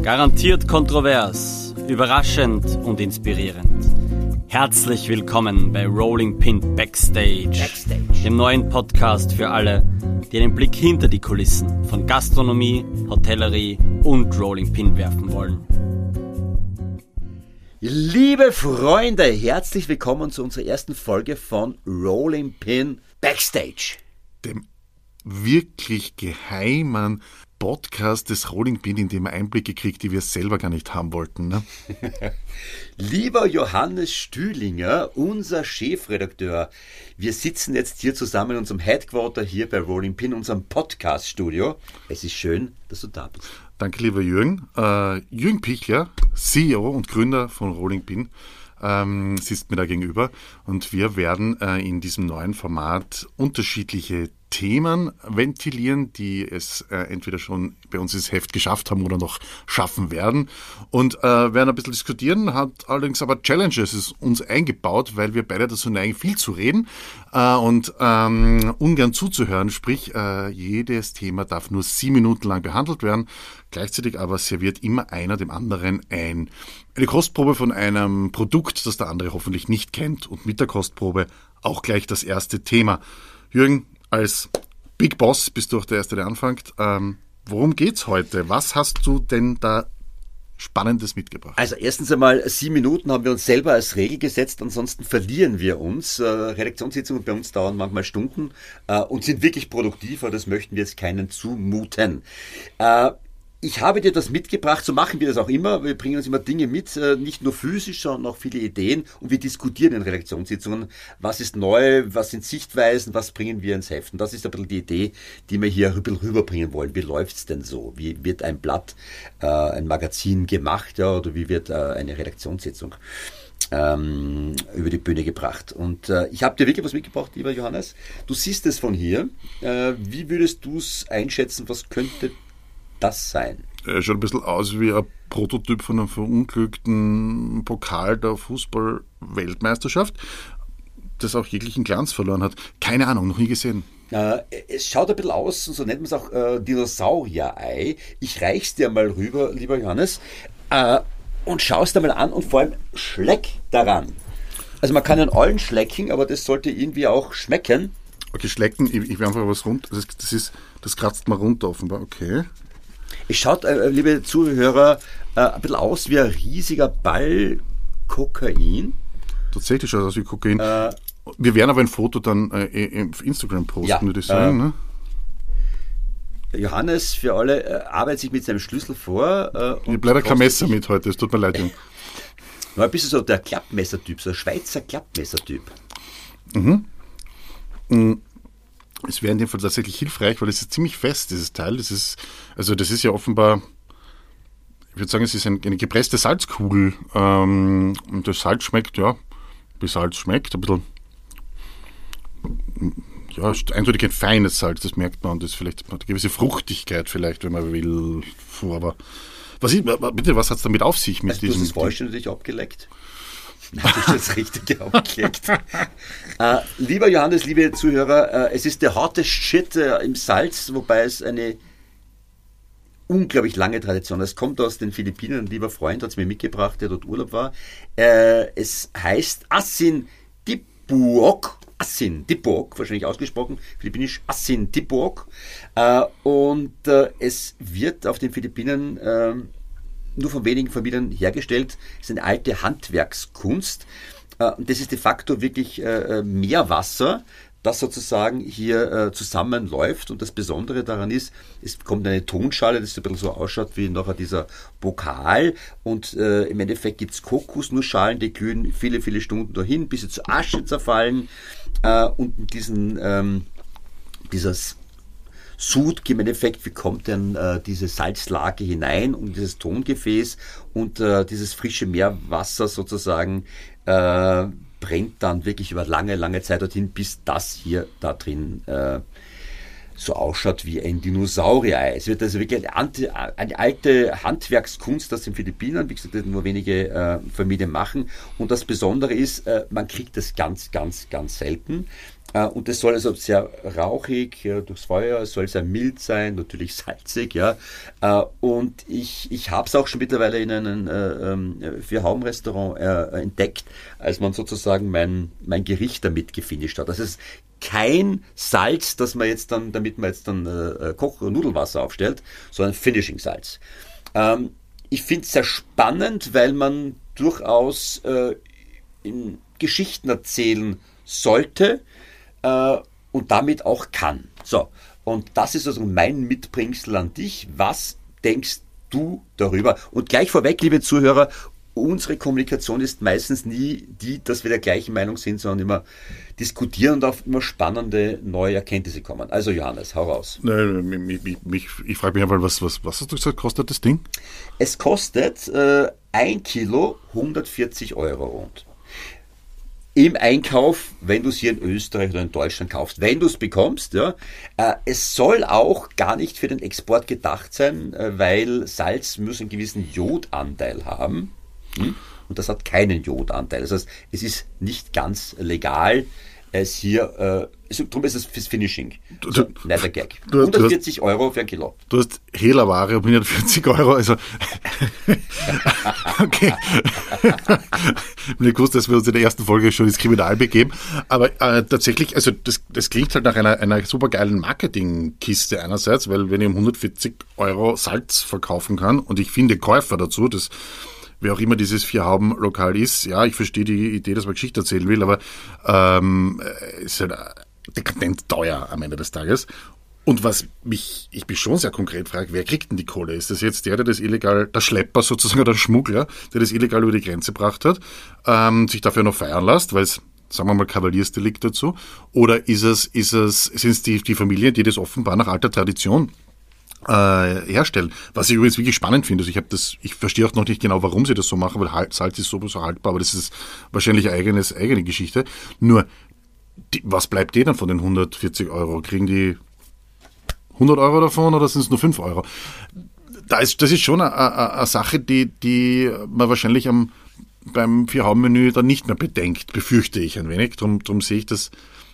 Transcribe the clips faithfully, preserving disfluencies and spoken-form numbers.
Garantiert kontrovers, überraschend und inspirierend. Herzlich willkommen bei Rolling Pin Backstage, Backstage, dem neuen Podcast für alle, die einen Blick hinter die Kulissen von Gastronomie, Hotellerie und Rolling Pin werfen wollen. Liebe Freunde, herzlich willkommen zu unserer ersten Folge von Rolling Pin Backstage, dem wirklich geheimen Podcast des Rolling Pin, in dem wir Einblicke kriegt, die wir selber gar nicht haben wollten. Ne? Lieber Johannes Stühlinger, unser Chefredakteur, wir sitzen jetzt hier zusammen in unserem Headquarter hier bei Rolling Pin, unserem Podcast-Studio. Es ist schön, dass du da bist. Danke, lieber Jürgen. Äh, Jürgen Pichler, C E O und Gründer von Rolling Pin, ähm, sitzt mir da gegenüber und wir werden äh, in diesem neuen Format unterschiedliche Themen ventilieren, die es äh, entweder schon bei uns ins Heft geschafft haben oder noch schaffen werden und äh, werden ein bisschen diskutieren, hat allerdings aber Challenges uns eingebaut, weil wir beide dazu neigen, viel zu reden äh, und ähm, ungern zuzuhören, sprich äh, jedes Thema darf nur sieben Minuten lang behandelt werden, gleichzeitig aber serviert immer einer dem anderen ein eine Kostprobe von einem Produkt, das der andere hoffentlich nicht kennt und mit der Kostprobe auch gleich das erste Thema. Jürgen, als Big Boss bist du auch der Erste, der anfängt. Ähm, worum geht's heute? Was hast du denn da Spannendes mitgebracht? Also erstens einmal, sieben Minuten haben wir uns selber als Regel gesetzt, ansonsten verlieren wir uns. Äh, Redaktionssitzungen bei uns dauern manchmal Stunden äh, und sind wirklich produktiv, aber das möchten wir jetzt keinen zumuten. Äh, Ich habe dir das mitgebracht, so machen wir das auch immer. Wir bringen uns immer Dinge mit, nicht nur physisch, sondern auch viele Ideen. Und wir diskutieren in Redaktionssitzungen, was ist neu, was sind Sichtweisen, was bringen wir ins Heft. Und das ist ein bisschen die Idee, die wir hier rüberbringen wollen. Wie läuft's denn so? Wie wird ein Blatt, äh, ein Magazin gemacht, ja, oder wie wird äh, eine Redaktionssitzung ähm, über die Bühne gebracht? Und äh, ich habe dir wirklich was mitgebracht, lieber Johannes. Du siehst es von hier. Äh, wie würdest du es einschätzen? Was könnte das sein? Er schaut ein bisschen aus wie ein Prototyp von einem verunglückten Pokal der Fußball-Weltmeisterschaft, das auch jeglichen Glanz verloren hat. Keine Ahnung, noch nie gesehen. Äh, es schaut ein bisschen aus, so nennt man es auch, äh, Dinosaurier-Ei. Ich reich's dir mal rüber, lieber Johannes, äh, und schau es dir mal an und vor allem schleck daran. Also man kann an allen schlecken, aber das sollte irgendwie auch schmecken. Okay, schlecken, ich, ich will einfach was runter. Das, das, ist, das kratzt mal runter offenbar, okay. Es schaut, äh, liebe Zuhörer, äh, ein bisschen aus wie ein riesiger Ball Kokain. Tatsächlich schaut es aus wie Kokain. Äh, Wir werden aber ein Foto dann äh, auf Instagram posten, ja, würde ich sagen. Äh, ne? Johannes, für alle, äh, arbeitet sich mit seinem Schlüssel vor. Äh, ich habe leider kein Messer mit heute, es tut mir leid. Ein bisschen so der Klappmessertyp, so ein Schweizer Klappmessertyp. Mhm. Mhm. Es wäre in dem Fall tatsächlich hilfreich, weil es ist ziemlich fest, dieses Teil. Das ist, also das ist ja offenbar, ich würde sagen, es ist eine gepresste Salzkugel. Ähm, und das Salz schmeckt, ja, wie Salz schmeckt, ein bisschen, ja, eindeutig ein feines Salz, das merkt man. Und das vielleicht eine gewisse Fruchtigkeit vielleicht, wenn man will. Aber was ist, bitte, was hat es damit auf sich? Mit also, diesem, du hast das Fäustchen natürlich abgeleckt. Nein, du hast das richtig abgelegt. äh, lieber Johannes, liebe Zuhörer, äh, es ist der hottest Shit äh, im Salz, wobei es eine unglaublich lange Tradition ist. Es kommt aus den Philippinen, ein lieber Freund hat es mir mitgebracht, der dort Urlaub war. Äh, es heißt Asin Dipuok. Asin Dipuok, wahrscheinlich ausgesprochen, philippinisch Asin Dipuok. Äh, und äh, es wird auf den Philippinen äh, nur von wenigen Familien hergestellt. Es ist eine alte Handwerkskunst. Und das ist de facto wirklich Meerwasser, das sozusagen hier zusammenläuft. Und das Besondere daran ist, es kommt eine Tonschale, das ein bisschen so ausschaut wie nachher dieser Pokal. Und im Endeffekt gibt es Kokosnussschalen, die kühlen viele, viele Stunden dahin, bis sie zu Asche zerfallen. Und diesen, ähm, dieses Sud im Endeffekt, wie kommt denn äh, diese Salzlake hinein und dieses Tongefäß und äh, dieses frische Meerwasser sozusagen äh, brennt dann wirklich über lange, lange Zeit dorthin, bis das hier da drin äh, so ausschaut wie ein Dinosaurier-Ei. Es wird also wirklich eine, eine alte Handwerkskunst aus den Philippinen, wie gesagt, nur wenige äh, Familien machen. Und das Besondere ist, äh, man kriegt das ganz, ganz, ganz selten. Äh, und das soll also sehr rauchig, ja, durchs Feuer, es soll sehr mild sein, natürlich salzig, ja. Äh, und ich, ich habe es auch schon mittlerweile in einem äh, Vier-Hauben-Restaurant äh, entdeckt, als man sozusagen mein, mein Gericht damit gefinisht hat. Das ist kein Salz, das man jetzt dann, damit man jetzt dann äh, Koch- und Nudelwasser aufstellt, sondern Finishing-Salz. Ähm, ich finde es sehr spannend, weil man durchaus äh, in Geschichten erzählen sollte äh, und damit auch kann. So, und das ist also mein Mitbringsel an dich. Was denkst du darüber? Und gleich vorweg, liebe Zuhörer, unsere Kommunikation ist meistens nie die, dass wir der gleichen Meinung sind, sondern immer diskutieren und auf immer spannende neue Erkenntnisse kommen. Also Johannes, hau raus. Nein, mich, mich, mich, ich frage mich einfach, was, was, was hast du gesagt, kostet das Ding? Es kostet äh, ein Kilo hundertvierzig Euro rund. Im Einkauf, wenn du es hier in Österreich oder in Deutschland kaufst, wenn du es bekommst, ja. Äh, es soll auch gar nicht für den Export gedacht sein, äh, weil Salz muss einen gewissen Jodanteil haben. Hm? Und das hat keinen Jodanteil. Das heißt, es ist nicht ganz legal, es hier, äh, darum ist es fürs Finishing. Du, so, du, netter Gag. Du, hundertvierzig du hast, Euro für ein Kilo. Du hast Hehlerware um hundertvierzig Euro, also okay. Ich habe nicht gewusst, dass wir uns in der ersten Folge schon ins Kriminal begeben, aber äh, tatsächlich, also das, das klingt halt nach einer, einer super geilen Marketingkiste einerseits, weil wenn ich um hundertvierzig Euro Salz verkaufen kann und ich finde Käufer dazu, das wer auch immer dieses Vier-Hauben-Lokal ist, ja, ich verstehe die Idee, dass man Geschichte erzählen will, aber ähm, ist halt dekadent teuer am Ende des Tages. Und was mich, ich mich schon sehr konkret frage, wer kriegt denn die Kohle? Ist das jetzt der, der das illegal, der Schlepper sozusagen, oder der Schmuggler, der das illegal über die Grenze gebracht hat, ähm, sich dafür noch feiern lässt, weil es, sagen wir mal, Kavaliersdelikt dazu? Oder ist es, ist es, sind es die, die Familien, die das offenbar nach alter Tradition Äh, herstellen. Was ich übrigens wirklich spannend finde. Also ich habe das, ich verstehe auch noch nicht genau, warum sie das so machen, weil Salz ist sowieso haltbar, aber das ist wahrscheinlich eine eigenes, eigene Geschichte. Nur, die, was bleibt denen von den hundertvierzig Euro? Kriegen die hundert Euro davon oder sind es nur fünf Euro? Da ist, das ist schon eine, eine, eine Sache, die, die man wahrscheinlich am, beim Vier-Hauben-Menü dann nicht mehr bedenkt, befürchte ich ein wenig. Drum, drum sehe ich das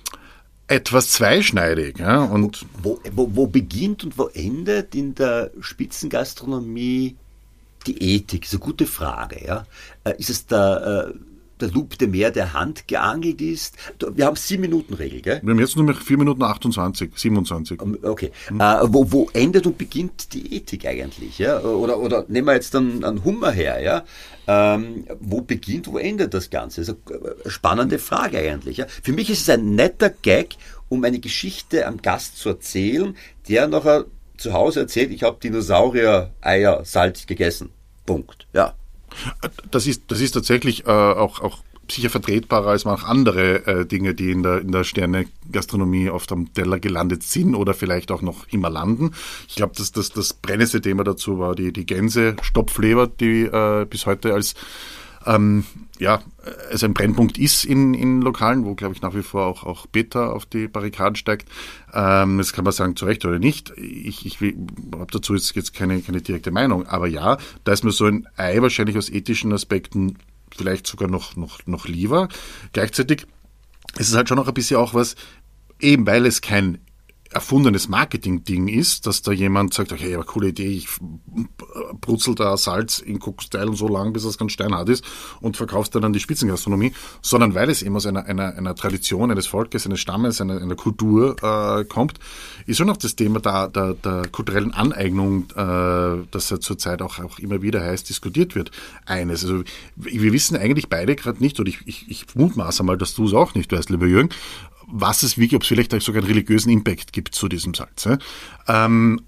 etwas zweischneidig. Ja, und wo, wo, wo beginnt und wo endet in der Spitzengastronomie die Ethik? Das ist eine gute Frage. Ja? Ist es der, der Loup de Mer, der handgeangelt ist? Wir haben sieben Minuten Regel, gell? Wir haben jetzt nur mehr vier Minuten achtundzwanzig, siebenundzwanzig. Okay. Hm. Äh, wo, wo endet und beginnt die Ethik eigentlich? Ja? Oder, oder nehmen wir jetzt dann einen Hummer her, ja? Ähm, wo beginnt, wo endet das Ganze? Das ist eine spannende Frage eigentlich. Ja? Für mich ist es ein netter Gag, um eine Geschichte am Gast zu erzählen, der nachher zu Hause erzählt, ich habe Dinosaurier-Eier Salz gegessen. Punkt. Ja. Das ist, das ist tatsächlich äh, auch, auch sicher vertretbarer als manch andere äh, Dinge, die in der, in der Sterne-Gastronomie oft am Teller gelandet sind oder vielleicht auch noch immer landen. Ich glaube, dass das, das brennendste Thema dazu war die, die Gänse-Stopfleber, die äh, bis heute als ähm, ja, also ein Brennpunkt ist in, in Lokalen, wo, glaube ich, nach wie vor auch, auch Peter auf die Barrikaden steigt. Ähm, das kann man sagen, zu Recht oder nicht. Ich, ich habe dazu jetzt, jetzt keine, keine direkte Meinung. Aber ja, da ist mir so ein Ei wahrscheinlich aus ethischen Aspekten vielleicht sogar noch, noch, noch lieber. Gleichzeitig ist es halt schon noch ein bisschen auch was, eben weil es kein erfundenes Marketing-Ding ist, dass da jemand sagt, okay, aber coole Idee, ich brutzel da Salz in Kokosstein so lang, bis es ganz steinhart ist und verkaufst dann an die Spitzengastronomie, sondern weil es eben aus einer, einer, einer Tradition, eines Volkes, eines Stammes, einer, einer Kultur äh, kommt, ist schon noch das Thema der, der, der kulturellen Aneignung, äh, das ja zurzeit auch, auch immer wieder heiß diskutiert wird, eines. Also wir wissen eigentlich beide gerade nicht, oder ich, ich, ich mutmaße mal, dass du es auch nicht weißt, lieber Jürgen, was es wirklich, ob es vielleicht sogar einen religiösen Impact gibt zu diesem Salz. Ja? Ähm,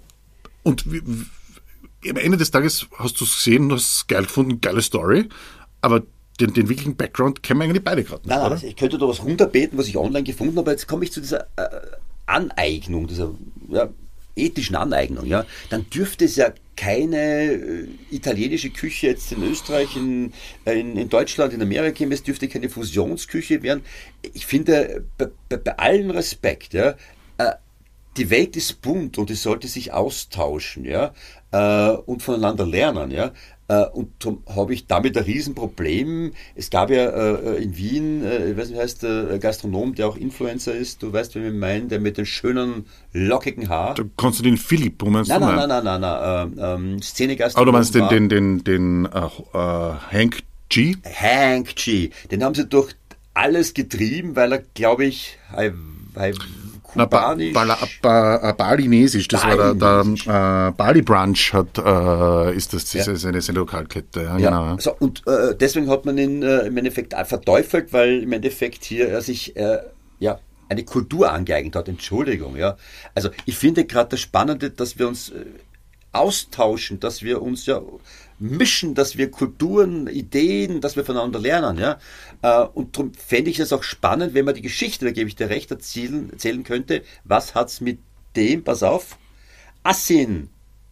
und w- w- am Ende des Tages hast du es gesehen, du hast es geil gefunden, geile Story, aber den, den wirklichen Background kennen wir eigentlich beide gerade nicht, nein, nein, oder? Ich könnte da was runterbeten, was ich online gefunden habe, aber jetzt komme ich zu dieser äh, Aneignung, dieser ja, ethischen Aneignung. Ja? Dann dürfte es ja keine äh, italienische Küche jetzt in Österreich, in, in, in Deutschland, in Amerika, es dürfte keine Fusionsküche werden. Ich finde, bei, bei, bei allem Respekt, ja, äh, die Welt ist bunt und es sollte sich austauschen, ja, äh, und voneinander lernen, ja. Äh, und darum habe ich damit ein Riesenproblem. Es gab ja äh, in Wien, äh, ich weiß nicht, wie heißt der Gastronom, der auch Influencer ist, du weißt, wen wir meinen, der mit den schönen, lockigen Haar. Der Konstantin Philipp, wo meinst nein, du? Nein, nein, nein, nein, nein, ähm, ähm, Szene-Gastronom. Aber du meinst den, den, den, den äh, äh, Hank G? Hank G. Den haben sie durch alles getrieben, weil er, glaube ich, äh, äh, kubanisch... Na, ba, ba, ba, balinesisch, das balinesisch. war der, der äh, Bali Brunch, hat, äh, ist das, das ja. ist eine, eine Lokalkette. Ja, ja. Genau. Also, und äh, deswegen hat man ihn äh, im Endeffekt verteufelt, weil im Endeffekt hier er sich äh, ja, eine Kultur angeeignet hat. Entschuldigung. Ja. Also ich finde gerade das Spannende, dass wir uns äh, austauschen, dass wir uns ja mischen, dass wir Kulturen, Ideen, dass wir voneinander lernen, ja. Und darum fände ich es auch spannend, wenn man die Geschichte, da gebe ich dir recht, erzählen, erzählen könnte, was hat's mit dem, pass auf, Asin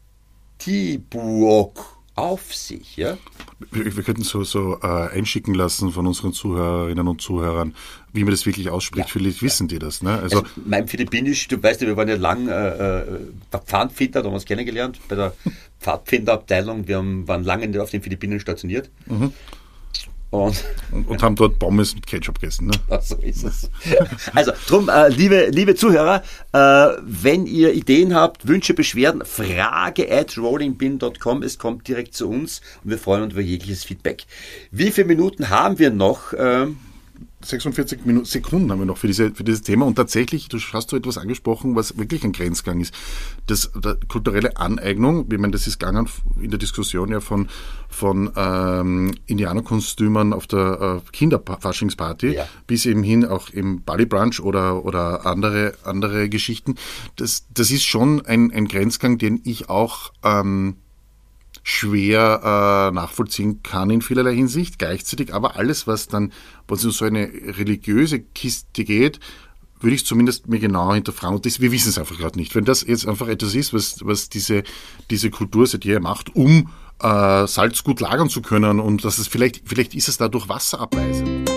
Tibuok auf sich, ja. Wir, wir könnten so, so äh, einschicken lassen von unseren Zuhörerinnen und Zuhörern, wie man das wirklich ausspricht. Ja, Vielleicht ja. wissen die das. Ne? Also, also mein Philippinisch, du weißt ja, wir waren ja lang äh, Pfadfinder, da haben wir uns kennengelernt bei der Pfadfinderabteilung. Wir haben, waren lange auf den Philippinen stationiert. Mhm. Und, und, und haben dort Pommes mit Ketchup gegessen. Ne? Ach, so ist es. Also, drum, äh, liebe, liebe Zuhörer, äh, wenn ihr Ideen habt, Wünsche, Beschwerden, frage at rollingpin dot com. Es kommt direkt zu uns und wir freuen uns über jegliches Feedback. Wie viele Minuten haben wir noch? Äh, sechsundvierzig Minuten, Sekunden haben wir noch für, diese, für dieses Thema und tatsächlich, du hast du etwas angesprochen, was wirklich ein Grenzgang ist. Das, die kulturelle Aneignung, ich meine, das ist gegangen in der Diskussion ja von, von ähm, Indianerkostümern auf der äh, Kinderfaschingsparty ja. bis eben hin auch im Bali Brunch oder, oder andere, andere Geschichten. Das, das ist schon ein, ein Grenzgang, den ich auch ähm, schwer äh, nachvollziehen kann in vielerlei Hinsicht, gleichzeitig aber alles, was dann, was in so eine religiöse Kiste geht, würde ich zumindest mir genau hinterfragen. Und das, wir wissen es einfach gerade nicht. Wenn das jetzt einfach etwas ist, was, was diese, diese Kultur seit jeher macht, um äh, Salz gut lagern zu können und dass es vielleicht, vielleicht ist es dadurch wasserabweisend.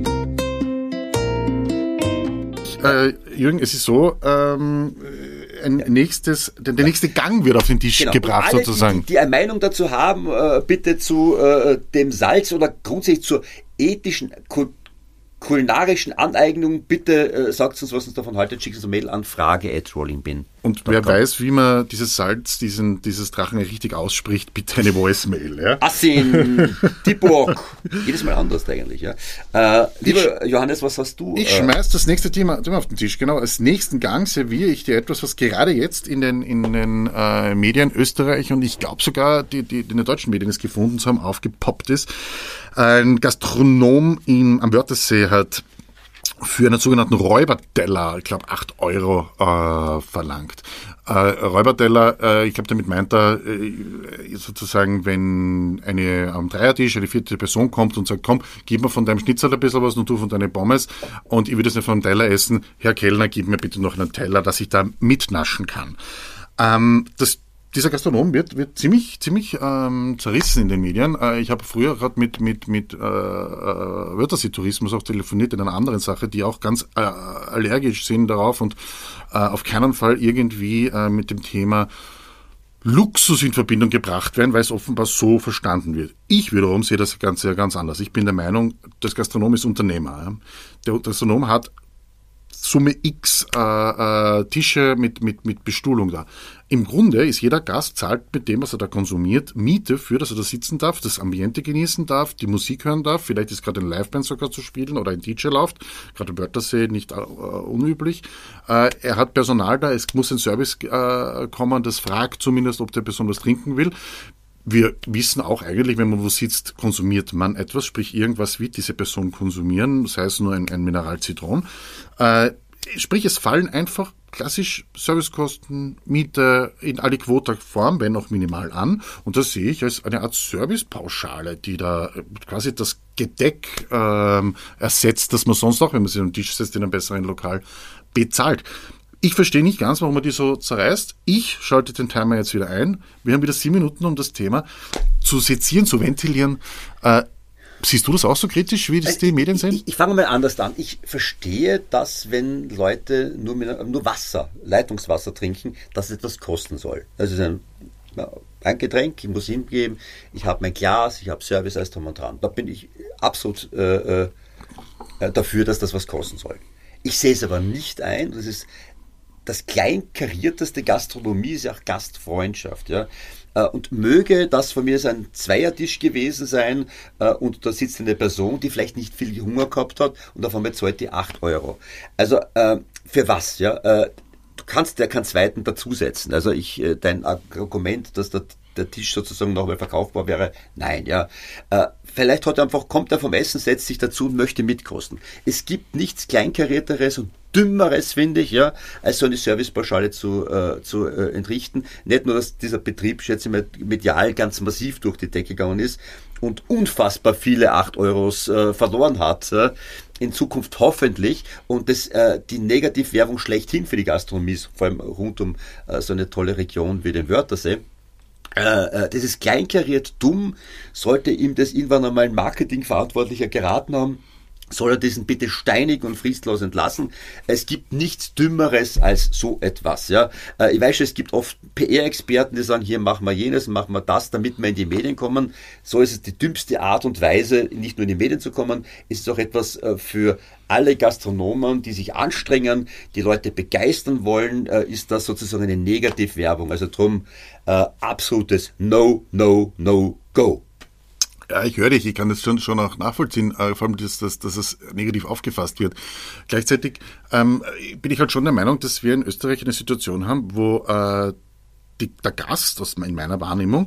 Äh, Jürgen, es ist so, ähm, ein nächstes, der, der nächste Gang wird auf den Tisch genau. gebracht alle, sozusagen. Die, die eine Meinung dazu haben, äh, bitte zu äh, dem Salz oder grundsätzlich zur ethischen, kul- kulinarischen Aneignung, bitte äh, sagt uns, was uns davon haltet, schickt uns eine Mail an frage at rollingpin. Und wer weiß, wie man dieses Salz, diesen, dieses Drachen richtig ausspricht, bitte eine Voice-Mail. Ja? Asin, Tibuok. Jedes Mal anders eigentlich. Ja. Äh, lieber ich, Johannes, was hast du? Ich äh, schmeiß das nächste Thema, Thema auf den Tisch. Genau, als nächsten Gang serviere ich dir etwas, was gerade jetzt in den, in den äh, Medien Österreich und ich glaube sogar, die, die, die in den deutschen Medien es gefunden zu haben, aufgepoppt ist. Ein Gastronom in, am Wörthersee hat für einen sogenannten Räuberteller, ich glaube, acht Euro äh, verlangt. Äh, Räuberteller, äh, ich glaube, damit meint er äh, sozusagen, wenn eine am Dreiertisch eine vierte Person kommt und sagt, komm, gib mir von deinem Schnitzel ein bisschen was und du von deinen Pommes und ich will das nicht von einem Teller essen. Herr Kellner, gib mir bitte noch einen Teller, dass ich da mitnaschen kann. Ähm, das Dieser Gastronom wird, wird ziemlich, ziemlich ähm, zerrissen in den Medien. Äh, ich habe früher gerade mit, mit, mit äh, äh, Wörthersee-Tourismus auch telefoniert in einer anderen Sache, die auch ganz äh, allergisch sind darauf und äh, auf keinen Fall irgendwie äh, mit dem Thema Luxus in Verbindung gebracht werden, weil es offenbar so verstanden wird. Ich wiederum sehe das Ganze ja ganz anders. Ich bin der Meinung, das Gastronom ist Unternehmer. Ja. Der Gastronom hat Summe X äh, äh, Tische mit, mit, mit Bestuhlung da. Im Grunde ist jeder Gast zahlt mit dem, was er da konsumiert, Miete für, dass er da sitzen darf, das Ambiente genießen darf, die Musik hören darf, vielleicht ist gerade ein Liveband sogar zu spielen oder ein D J läuft, gerade im Wörthersee nicht äh, unüblich. Äh, er hat Personal da, es muss ein Service äh, kommen, das fragt zumindest, ob der Person was trinken will. Wir wissen auch eigentlich, wenn man wo sitzt, konsumiert man etwas, sprich irgendwas wird diese Person konsumieren, sei es nur ein, ein Mineral Zitron. Äh, sprich, es fallen einfach klassisch Servicekosten, Miete in aliquoter Form, wenn auch minimal an. Und das sehe ich als eine Art Servicepauschale, die da quasi das Gedeck ähm, ersetzt, das man sonst auch, wenn man sich am Tisch setzt, in einem besseren Lokal bezahlt. Ich verstehe nicht ganz, warum man die so zerreißt. Ich schalte den Timer jetzt wieder ein. Wir haben wieder sieben Minuten, um das Thema zu sezieren, zu ventilieren. Äh, Siehst du das auch so kritisch, wie das die Medien sehen? Ich, ich fange mal anders an. Ich verstehe, dass wenn Leute nur, mit, nur Wasser, Leitungswasser trinken, dass es etwas kosten soll. Also ein, ein Getränk, ich muss hingeben, ich habe mein Glas, ich habe Service, alles drum und dran. Da bin ich absolut äh, äh, dafür, dass das was kosten soll. Ich sehe es aber nicht ein, das ist das kleinkarierteste Gastronomie, ist ja auch Gastfreundschaft, ja. Und möge das von mir so ein Zweiertisch gewesen sein und da sitzt eine Person, die vielleicht nicht viel Hunger gehabt hat und auf einmal zahlt die acht Euro. Also für was, ja? Du kannst ja keinen zweiten dazusetzen. Also ich, dein Argument, dass der der Tisch sozusagen nochmal verkaufbar wäre. Nein, ja. Äh, vielleicht hat er einfach, kommt er vom Essen, setzt sich dazu und möchte mitkosten. Es gibt nichts Kleinkarierteres und Dümmeres, finde ich, ja, als so eine Servicepauschale zu, äh, zu äh, entrichten. Nicht nur, dass dieser Betrieb, schätze ich mal, medial ganz massiv durch die Decke gegangen ist und unfassbar viele acht Euros äh, verloren hat, äh, in Zukunft hoffentlich, und das äh, die Negativwerbung schlechthin für die Gastronomie, vor allem rund um äh, so eine tolle Region wie den Wörthersee. Äh, das ist kleinkariert dumm. Sollte ihm das irgendwann einmal ein Marketingverantwortlicher geraten haben, soll er diesen bitte steinig und fristlos entlassen. Es gibt nichts Dümmeres als so etwas. Ja. Ich weiß schon, es gibt oft P R-Experten, die sagen, hier machen wir jenes, machen wir das, damit wir in die Medien kommen. So ist es die dümmste Art und Weise, nicht nur in die Medien zu kommen. Es ist auch etwas für alle Gastronomen, die sich anstrengen, die Leute begeistern wollen, ist das sozusagen eine Negativwerbung. Also drum äh, absolutes No, No, No, Go. Ja, ich höre dich, ich kann das schon, schon auch nachvollziehen, äh, vor allem, dass, dass, dass es negativ aufgefasst wird. Gleichzeitig ähm, bin ich halt schon der Meinung, dass wir in Österreich eine Situation haben, wo äh, die, der Gast, aus, in meiner Wahrnehmung,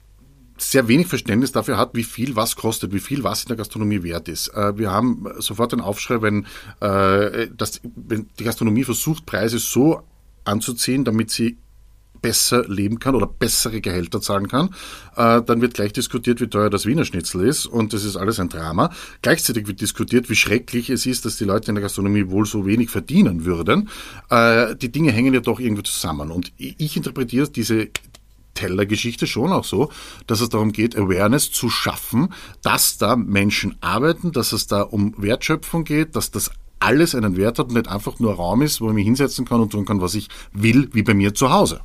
sehr wenig Verständnis dafür hat, wie viel was kostet, wie viel was in der Gastronomie wert ist. Äh, wir haben sofort einen Aufschrei, wenn, äh, dass, wenn die Gastronomie versucht, Preise so anzuziehen, damit sie besser leben kann oder bessere Gehälter zahlen kann, äh, dann wird gleich diskutiert, wie teuer das Wiener Schnitzel ist, und das ist alles ein Drama. Gleichzeitig wird diskutiert, wie schrecklich es ist, dass die Leute in der Gastronomie wohl so wenig verdienen würden. Äh, die Dinge hängen ja doch irgendwie zusammen, und ich interpretiere diese Tellergeschichte schon auch so, dass es darum geht, Awareness zu schaffen, dass da Menschen arbeiten, dass es da um Wertschöpfung geht, dass das alles einen Wert hat und nicht einfach nur ein Raum ist, wo ich mich hinsetzen kann und tun kann, was ich will, wie bei mir zu Hause.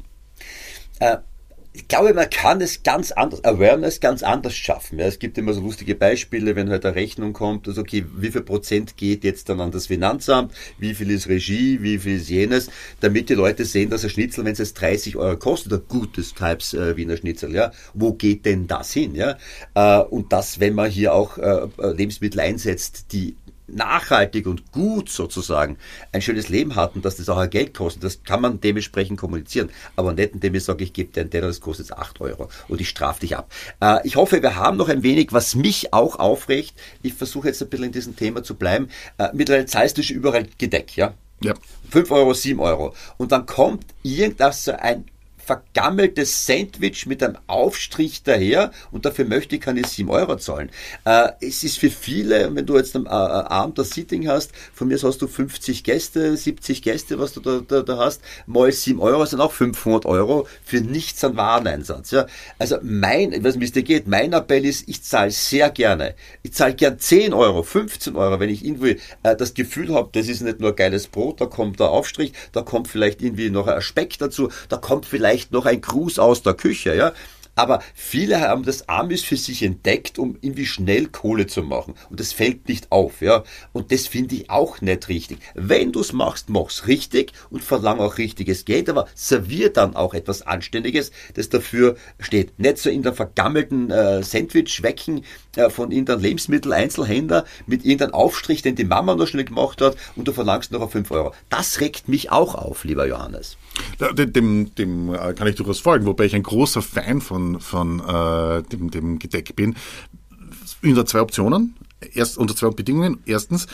Ich glaube, man kann es ganz anders, Awareness ganz anders schaffen. Ja, es gibt immer so lustige Beispiele, wenn halt eine Rechnung kommt, also okay, wie viel Prozent geht jetzt dann an das Finanzamt, wie viel ist Regie, wie viel ist jenes, damit die Leute sehen, dass ein Schnitzel, wenn es jetzt dreißig Euro kostet, ein gutes Types äh, Wiener Schnitzel, ja, wo geht denn das hin? Ja? Äh, und das, wenn man hier auch äh, Lebensmittel einsetzt, die nachhaltig und gut sozusagen ein schönes Leben hatten, dass das auch ein Geld kostet, das kann man dementsprechend kommunizieren, aber nicht indem ich sage, ich gebe dir einen Teller, das kostet acht Euro und ich strafe dich ab. Äh, ich hoffe, wir haben noch ein wenig, was mich auch aufregt. Ich versuche jetzt ein bisschen in diesem Thema zu bleiben. Äh, mittlerweile zahlst du schon überall Gedeck, ja? Ja. fünf Euro, sieben Euro. Und dann kommt irgendwas, so ein vergammeltes Sandwich mit einem Aufstrich daher, und dafür möchte ich keine sieben Euro zahlen. Äh, es ist für viele, wenn du jetzt am äh, Abend das Sitting hast, von mir hast du fünfzig Gäste, siebzig Gäste, was du da, da, da hast, mal sieben Euro sind auch fünfhundert Euro für nichts an Wareneinsatz. Ja? Also mein, ich weiß nicht, wie es dir geht, mein Appell ist, ich zahle sehr gerne. Ich zahle gern zehn Euro, fünfzehn Euro, wenn ich irgendwie äh, das Gefühl habe, das ist nicht nur geiles Brot, da kommt der Aufstrich, da kommt vielleicht irgendwie noch ein Speck dazu, da kommt vielleicht noch ein Gruß aus der Küche, ja. Aber viele haben das Amis für sich entdeckt, um irgendwie schnell Kohle zu machen. Und das fällt nicht auf, ja. Und das finde ich auch nicht richtig. Wenn du es machst, mach's richtig und verlang auch richtiges Geld, aber servier dann auch etwas Anständiges, das dafür steht. Nicht so in der vergammelten äh, Sandwich-Schwecken äh, von irgendeinem Lebensmitteleinzelhändler mit irgendeinem Aufstrich, den die Mama noch schnell gemacht hat, und du verlangst noch auf fünf Euro. Das regt mich auch auf, lieber Johannes. Dem, dem kann ich durchaus folgen, wobei ich ein großer Fan von, von äh, dem, dem Gedeck bin. Unter zwei Optionen, erst unter zwei Bedingungen. Erstens,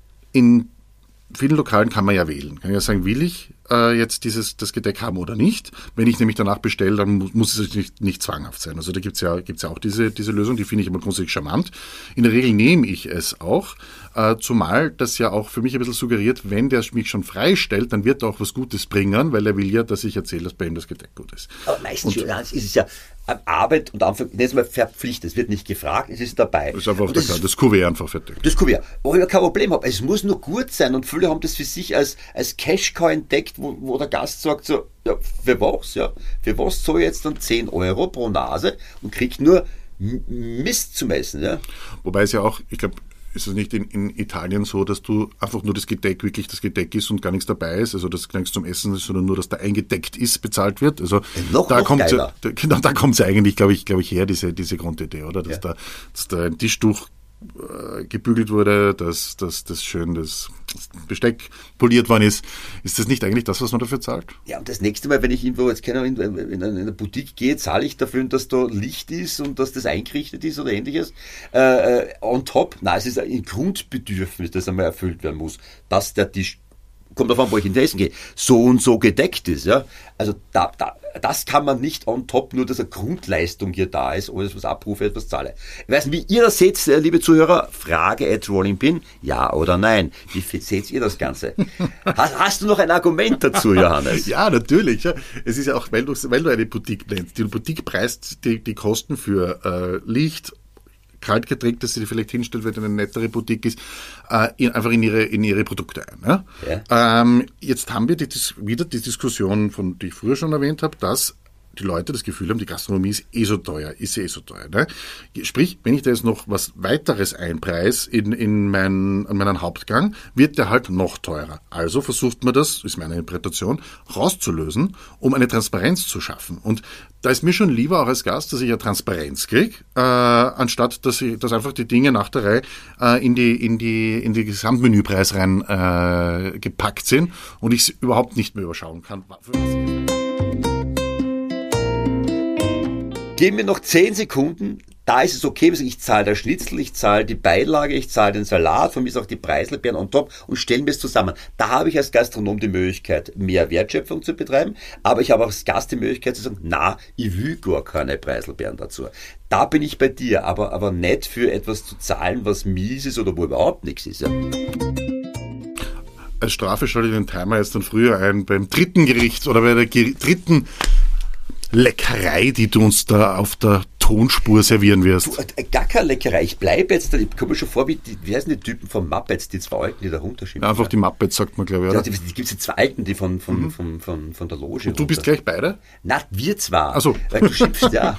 in vielen Lokalen kann man ja wählen. Kann ja sagen, will ich äh, jetzt dieses das Gedeck haben oder nicht. Wenn ich nämlich danach bestelle, dann mu- muss es nicht, nicht zwanghaft sein. Also da gibt's ja, gibt's ja auch diese, diese Lösung, die finde ich immer grundsätzlich charmant. In der Regel nehme ich es auch. Äh, zumal das ja auch für mich ein bisschen suggeriert, wenn der mich schon freistellt, dann wird er auch was Gutes bringen, weil er will ja, dass ich erzähle, dass bei ihm das Gedeck gut ist. Aber meistens und, ist es ja Arbeit und Anfang, das ist mal verpflichtet, es wird nicht gefragt, es ist dabei. Das ist einfach das, das, das Kuvert einfach fertig. Das Kuvert, wo ich kein Problem habe. Es muss nur gut sein und viele haben das für sich als, als Cash-Cow entdeckt, wo, wo der Gast sagt so, ja, für was, ja, für was soll ich jetzt dann zehn Euro pro Nase und kriegt nur Mist zu messen, ja. Wobei es ja auch, ich glaube, ist es nicht in, in Italien so, dass du einfach nur das Gedeck wirklich das Gedeck ist und gar nichts dabei ist, also dass gar nichts zum Essen ist, sondern nur, dass da eingedeckt ist, bezahlt wird. Also noch, da noch kommt ja, da, genau, da kommt es eigentlich, glaube ich, glaube ich, her, diese, diese Grundidee, oder? Dass, ja. da, dass da ein Tischtuch äh, gebügelt wurde, dass, dass das schön das Besteck poliert worden ist. Ist das nicht eigentlich das, was man dafür zahlt? Ja, und das nächste Mal, wenn ich irgendwo jetzt keine Ahnung, in eine Boutique gehe, zahle ich dafür, dass da Licht ist und dass das eingerichtet ist oder ähnliches. Äh, on top, nein, es ist ein Grundbedürfnis, das einmal erfüllt werden muss, dass der Tisch, kommt davon, wo ich in Essen gehe, so und so gedeckt ist. Ja? Also da, da, das kann man nicht on top, nur dass eine Grundleistung hier da ist, alles was abrufe, etwas zahle. Ich weiß nicht, wie ihr das seht, liebe Zuhörer, Frage at Rolling Pin, ja oder nein. Wie seht ihr das Ganze? Hast, hast du noch ein Argument dazu, Johannes? Ja, natürlich. Ja. Es ist ja auch, weil du, weil du eine Boutique nennst. Die Boutique preist die, die Kosten für äh, Licht, Kaltgetränk, das sie vielleicht hinstellt, wenn es eine nettere Boutique ist, äh, in, einfach in ihre, in ihre Produkte ein. Ja? Ja. Ähm, jetzt haben wir die, wieder die Diskussion, von die ich früher schon erwähnt habe, dass die Leute das Gefühl haben, die Gastronomie ist eh so teuer, ist eh so teuer. Ne? Sprich, wenn ich da jetzt noch was weiteres einpreis in, in mein, an meinen Hauptgang, wird der halt noch teurer. Also versucht man das, ist meine Interpretation, rauszulösen, um eine Transparenz zu schaffen. Und da ist mir schon lieber auch als Gast, dass ich eine Transparenz kriege, äh, anstatt dass ich, dass einfach die Dinge nach der Reihe äh, in die, in die, in die Gesamtmenüpreis rein äh, gepackt sind und ich es überhaupt nicht mehr überschauen kann. Für was ich Geben wir noch zehn Sekunden, da ist es okay, ich zahle der Schnitzel, ich zahle die Beilage, ich zahle den Salat, von mir ist auch die Preiselbeeren on top und stellen wir es zusammen. Da habe ich als Gastronom die Möglichkeit, mehr Wertschöpfung zu betreiben, aber ich habe auch als Gast die Möglichkeit zu sagen, na, ich will gar keine Preiselbeeren dazu. Da bin ich bei dir, aber, aber nicht für etwas zu zahlen, was mies ist oder wo überhaupt nichts ist. Ja. Als Strafe schalte ich den Timer jetzt dann früher ein beim dritten Gericht oder bei der Ger- dritten Leckerei, die du uns da auf der Tonspur servieren wirst. Du, äh, gar keine Leckerei. Ich bleibe jetzt, ich komme mir schon vor, wie, die, wie heißen die Typen von Muppets, die zwei Alten, die da runterschieben. Ja, einfach die Muppets, sagt man, glaube ich, oder? Ja, die, die gibt es die zwei Alten, die von, von, mhm. von, von, von der Loge. Und du bist gleich beide? Na, wir zwar. Ach so. Weil du schimpfst, ja.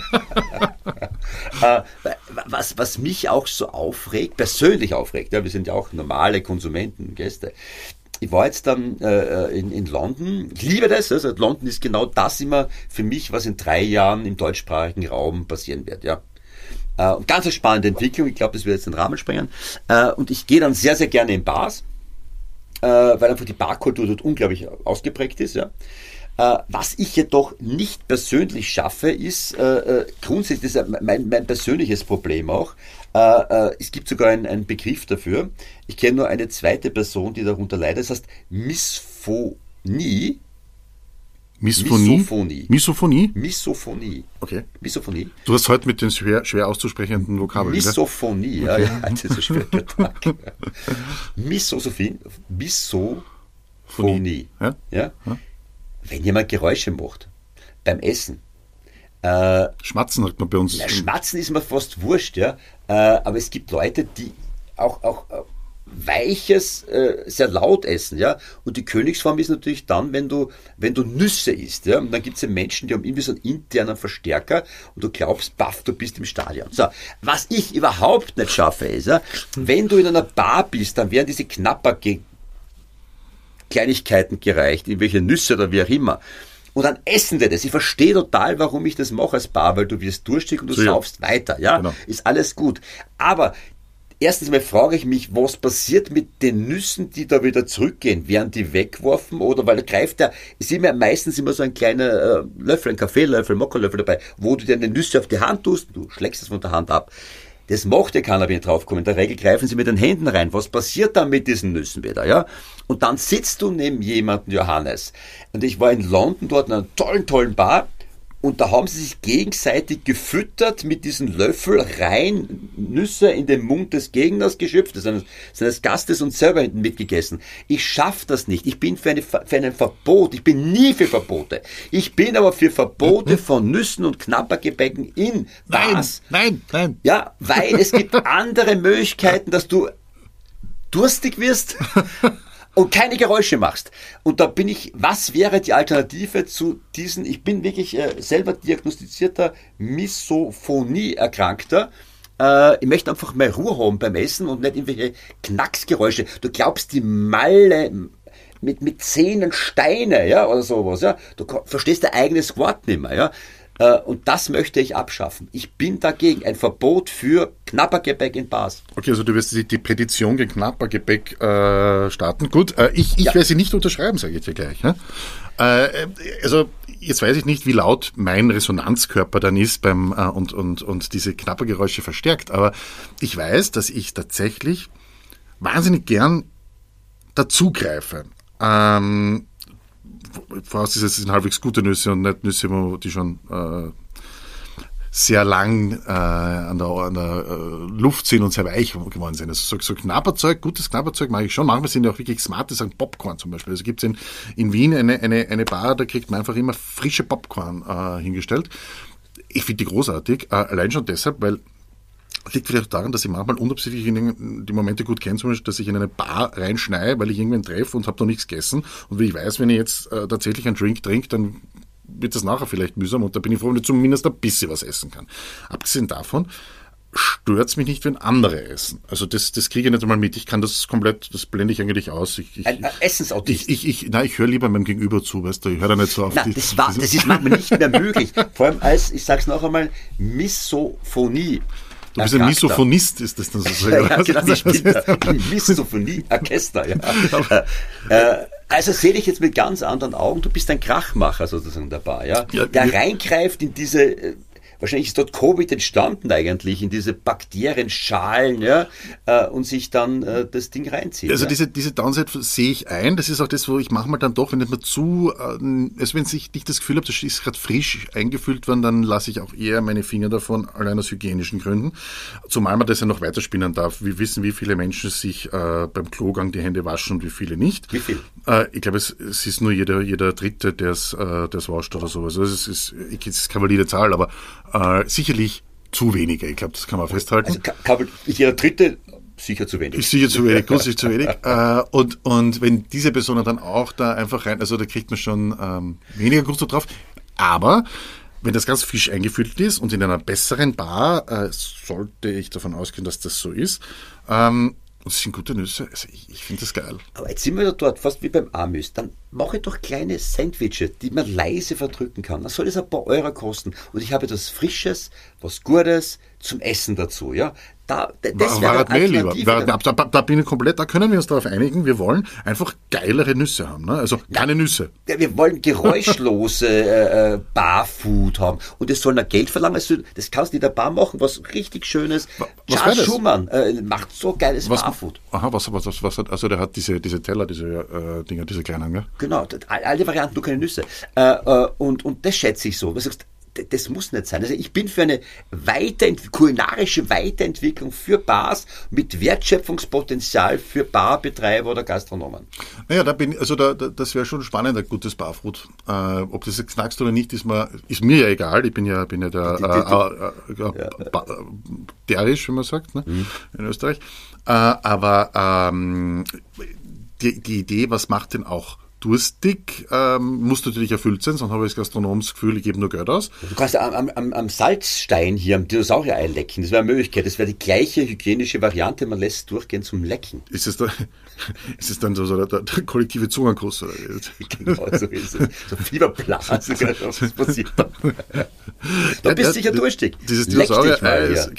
äh, was, was mich auch so aufregt, persönlich aufregt, ja, wir sind ja auch normale Konsumenten, Gäste. Ich war jetzt dann äh, in, in London. Ich liebe das. Also London ist genau das immer für mich, was in drei Jahren im deutschsprachigen Raum passieren wird. Ja. Äh, und ganz eine spannende Entwicklung. Ich glaube, das wird jetzt den Rahmen sprengen. Äh, und ich gehe dann sehr, sehr gerne in Bars, äh, weil einfach die Barkultur dort unglaublich ausgeprägt ist. Ja. Äh, was ich jedoch nicht persönlich schaffe, ist äh, grundsätzlich das ist mein, mein persönliches Problem auch. Äh, äh, es gibt sogar einen, einen Begriff dafür. Ich kenne nur eine zweite Person, die darunter leidet. Das heißt Misphonie. Misophonie? Misophonie. Misophonie? Misophonie. Okay. Misophonie. Du hast heute mit den schwer, schwer auszusprechenden Vokabeln. Misophonie, okay. ja, ja, das ist ein schwieriger Tag. Misophonie. Misophonie. Ja? Ja? Ja? Wenn jemand Geräusche macht beim Essen. Äh, Schmatzen sagt man bei uns. Na, Schmatzen ist mir fast wurscht, ja. Äh, aber es gibt Leute, die auch, auch äh, Weiches äh, sehr laut essen, ja. Und die Königsform ist natürlich dann, wenn du, wenn du Nüsse isst, ja. Und dann gibt es ja Menschen, die haben irgendwie so einen internen Verstärker und du glaubst, baff, du bist im Stadion. So, was ich überhaupt nicht schaffe, ist, ja, wenn du in einer Bar bist, dann werden diese Knapper ge- Kleinigkeiten gereicht, irgendwelche Nüsse oder wie auch immer. Und dann essen die das. Ich verstehe total, warum ich das mache als Bar, weil du wirst durstig und du so, saufst ja. weiter. Ja, genau. Ist alles gut. Aber erstens mal frage ich mich, was passiert mit den Nüssen, die da wieder zurückgehen? Werden die weggeworfen oder, weil da greift der, ist immer meistens immer so ein kleiner äh, Löffel, ein Kaffeelöffel, Mokkalöffel dabei, wo du dir eine Nüsse auf die Hand tust, du schlägst es von der Hand ab. Das macht ja keiner, wenn ich draufkomme. In der Regel greifen sie mit den Händen rein. Was passiert dann mit diesen Nüssen wieder, ja? Und dann sitzt du neben jemanden, Johannes. Und ich war in London dort in einer tollen, tollen Bar. Und da haben sie sich gegenseitig gefüttert mit diesen Löffel rein, Nüsse in den Mund des Gegners geschöpft, seines, seines Gastes und selber hinten mitgegessen. Ich schaff das nicht. Ich bin für, eine, für ein Verbot. Ich bin nie für Verbote. Ich bin aber für Verbote von Nüssen und Knabbergebäcken in Bars. Nein, nein, nein. Ja, weil es gibt andere Möglichkeiten, dass du durstig wirst und keine Geräusche machst. Und da bin ich, was wäre die Alternative zu diesen, ich bin wirklich äh, selber diagnostizierter Misophonie-Erkrankter. Äh, ich möchte einfach mehr Ruhe haben beim Essen und nicht irgendwelche Knacksgeräusche. Du glaubst, die Malle mit, mit Zähnen Steine, ja, oder sowas, ja. Du verstehst dein eigenes Wort nicht mehr, ja. Und das möchte ich abschaffen. Ich bin dagegen. Ein Verbot für Knabbergebäck in Bars. Okay, also du wirst die, die Petition gegen Knabbergebäck äh, starten. Gut, äh, ich, ich ja. werde sie nicht unterschreiben, sage ich dir gleich. Ja? Äh, also jetzt weiß ich nicht, wie laut mein Resonanzkörper dann ist beim äh, und, und, und diese Knabbergeräusche verstärkt. Aber ich weiß, dass ich tatsächlich wahnsinnig gern dazugreife. Ähm, Voraus ist, es sind halbwegs gute Nüsse und nicht Nüsse, die schon äh, sehr lang äh, an der, an der äh, Luft sind und sehr weich geworden sind. Also so, so Knabberzeug, gutes Knabberzeug mag ich schon. Manchmal sind ja auch wirklich smarte Sachen, Popcorn zum Beispiel. Also gibt es in, in Wien eine, eine, eine Bar, da kriegt man einfach immer frische Popcorn äh, hingestellt. Ich finde die großartig, äh, allein schon deshalb, weil liegt vielleicht daran, dass ich manchmal unabsichtlich in die Momente gut kenne, zum Beispiel, dass ich in eine Bar reinschneie, weil ich irgendwen treffe und habe noch nichts gegessen. Und wie ich weiß, wenn ich jetzt äh, tatsächlich einen Drink trinke, dann wird das nachher vielleicht mühsam und da bin ich froh, wenn ich zumindest ein bisschen was essen kann. Abgesehen davon stört es mich nicht, wenn andere essen. Also das, das kriege ich nicht einmal mit. Ich kann das komplett, das blende ich eigentlich aus. Ich, ich, ein Essensautist. Ich, ich, ich, nein, ich höre lieber meinem Gegenüber zu, weißt du, ich höre da nicht so auf. Nein, die, das, war, das ist manchmal nicht mehr möglich. Vor allem als, ich sag's noch einmal, Misophonie. Du bist ein Misophonist, ist das dann sozusagen? Ja, ja, genau, ich bin ein Misophonie-Orchester. Ja. äh, also sehe ich jetzt mit ganz anderen Augen, du bist ein Krachmacher sozusagen dabei, ja? Ja, der reingreift in diese, äh, wahrscheinlich ist dort Covid entstanden eigentlich, in diese Bakterienschalen, ja, äh, und sich dann äh, das Ding reinzieht. Also ja. diese, diese Downside sehe ich ein, das ist auch das, wo ich manchmal dann doch, wenn ich mir zu, äh, also wenn ich nicht das Gefühl habe, das ist gerade frisch eingefüllt worden, dann lasse ich auch eher meine Finger davon, allein aus hygienischen Gründen. Zumal man das ja noch weiterspinnen darf. Wir wissen, wie viele Menschen sich äh, beim Klogang die Hände waschen und wie viele nicht. Wie viel? Äh, ich glaube, es, es ist nur jeder, jeder Dritte, der es äh, wascht oder sowas. Also es ist, es ist keine valide Zahl, aber Äh, sicherlich zu wenige, ich glaube, das kann man festhalten. Also Kabel, jeder Dritte sicher zu wenig. Ist sicher zu wenig, grundsätzlich zu wenig. Äh, und, und wenn diese Personen dann auch da einfach rein, also da kriegt man schon ähm, weniger Gusto drauf. Aber wenn das ganz frisch eingefüllt ist und in einer besseren Bar, äh, sollte ich davon ausgehen, dass das so ist, ähm, und es sind gute Nüsse, also ich, ich finde das geil. Aber jetzt sind wir dort, fast wie beim Amüs. Dann mache ich doch kleine Sandwiches, die man leise verdrücken kann. Dann soll das ein paar Euro kosten. Und ich habe etwas Frisches, was Gutes zum Essen dazu. Ja, da, das wäre eine Alternative. Da, da, da bin ich komplett, da können wir uns darauf einigen, wir wollen einfach geilere Nüsse haben. Ne? Also keine ja, Nüsse. Ja, wir wollen geräuschlose äh, Barfood haben. Und es soll noch Geld verlangen. Also, das kannst du in der Bar machen, was richtig Schönes. Was Charles Schumann äh, macht so geiles was, Barfood. Aha, was, was, was, was hat, also der hat diese, diese Teller, diese äh, Dinger, diese kleinen, gell? Genau, alle Varianten, nur keine Nüsse. Äh, äh, und, und das schätze ich so. Du sagst, das muss nicht sein. Also ich bin für eine Weiterent- kulinarische Weiterentwicklung für Bars mit Wertschöpfungspotenzial für Barbetreiber oder Gastronomen. Naja, da bin, also da, da, das wäre schon spannend, ein gutes Barfood. Äh, ob das jetzt knackst oder nicht, ist mir, ist mir ja egal. Ich bin ja, bin ja der die, die, die, äh, äh, äh, ja. derisch, wie man sagt, ne? Mhm. In Österreich. Äh, aber ähm, die, die Idee, was macht denn auch durstig, ähm, muss natürlich erfüllt sein, sonst habe ich als Gastronom das Gefühl, ich gebe nur Geld aus. Du kannst am, am, am Salzstein hier, am Dinosaurier-Ei lecken, das wäre eine Möglichkeit, das wäre die gleiche hygienische Variante, man lässt es durchgehen zum Lecken. Ist es, da, ist es dann so, so der, der kollektive Zugangskuss? Genau, so ist es. So Fieberblase, was passiert da. Du bist ja, sicher durstig. Dieses Dinosaurier-Ei